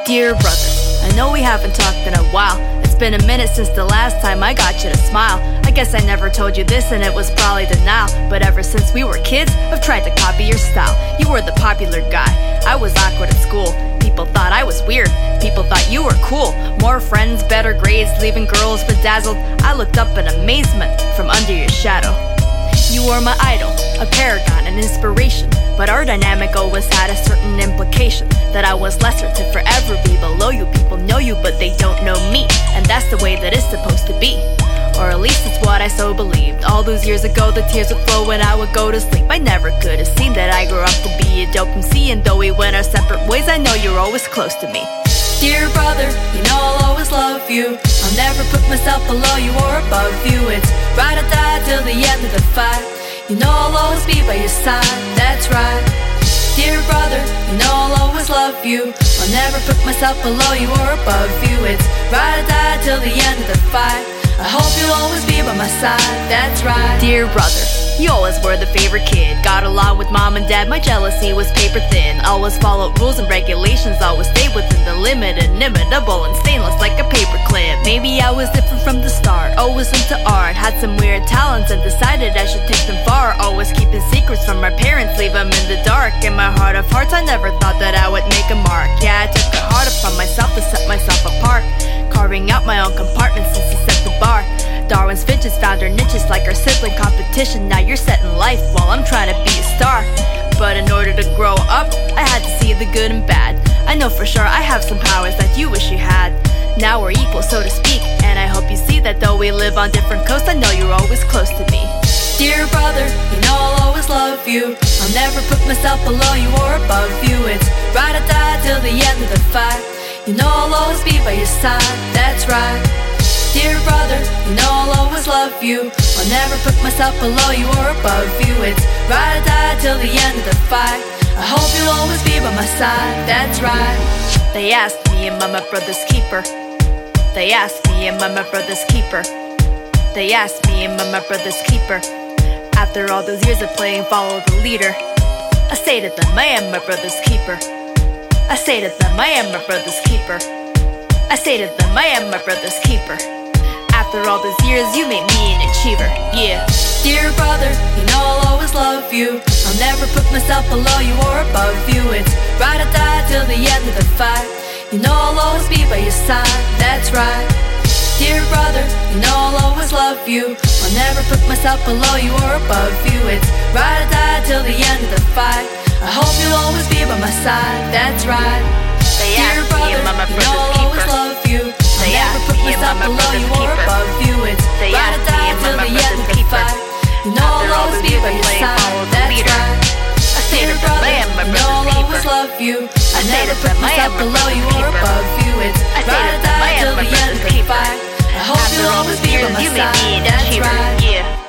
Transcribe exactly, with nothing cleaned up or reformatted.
Dear brother, I know we haven't talked in a while. It's been a minute since the last time I got you to smile. I guess I never told you this and it was probably denial, but ever since we were kids, I've tried to copy your style. You were the popular guy, I was awkward at school. People thought I was weird, people thought you were cool. More friends, better grades, leaving girls bedazzled. I looked up in amazement from under your shadow. You were my idol, a paragon, an inspiration. But our dynamic always had a certain implication, that I was lesser to forever be below you. People know you, but they don't know me, and that's the way that it's supposed to be. Or at least it's what I so believed. All those years ago, the tears would flow when I would go to sleep. I never could have seen that I grew up to be a dope M C, and though we went our separate ways, I know you're always close to me. Dear brother, you know I'll always love you. I'll never put myself below you or above you. It's ride or die till the end of the fight. You know I'll always be by your side, that's right. Dear brother, you know I'll always love you. I'll never put myself below you or above you. It's ride or die till the end of the fight. I hope you'll always be by my side, that's right. Dear brother, you always were the favorite kid. Got along with mom and dad, my jealousy was paper thin. Always followed rules and regulations, always stayed within the limit. Inimitable and stainless like a paper clip. Maybe I was different from the start, always into art. Had some weird talents and decided I should take them far. Always keeping secrets from my parents, leave them in the dark. In my heart of hearts, I never thought that I would make a mark. Yeah, I took it hard upon myself to set myself apart, carving out my own compartment since he set the bar. Darwin's finches found her niches like our sibling competition. Now you're set in life while I'm trying to be a star. But in order to grow up, I had to see the good and bad. I know for sure I have some powers that you wish you had. Now we're equal, so to speak, and I hope you see that though we live on different coasts, I know you're always close to me. Dear brother, you know I'll always love you. I'll never put myself below you or above you. It's ride or die till the end of the fight. You know I'll always be by your side, that's right. Dear brother, you know I'll always love you. I'll never put myself below you or above you. It's ride or die till the end of the fight. I hope you'll always be by my side, that's right. They asked me, am I my brother's keeper? They asked me, am I my brother's keeper? They asked me, am I my brother's keeper? After all those years of playing follow the leader, I say to them, I am my brother's keeper. I say to them, I am my brother's keeper. I say to them, I am my brother's keeper. After all those years, you made me an achiever, yeah. Dear brother, you know I'll always love you. I'll never put myself below you or above you. It's ride or die till the end of the fight. You know I'll always be by your side, that's right. Dear brother, you know I'll always love you. I'll never put myself below you or above you. It's ride or die till the end of the fight. I hope you'll always be by my side, that's right. They Dear asked brother, me, am I my you know brother's I'll always keeper? love you. I'll They never asked put me, am I myself my below you brother's or keeper? above you. It's They ride or asked me, die am I till my the end brother's of the keeper? fight. You know After I'll all always those be years by of your playing side, follow the that's leader, right. I say Dear to them, brother, I am my you know brother's I'll keeper. always love you. I I say never to put them, I myself am my below you brother's or keeper. above you. It's I say ride to or them, I die am till my the end brother's of the keeper. fight. I hope After you'll all always those be by years, my you made me side, an that's achiever, right. yeah.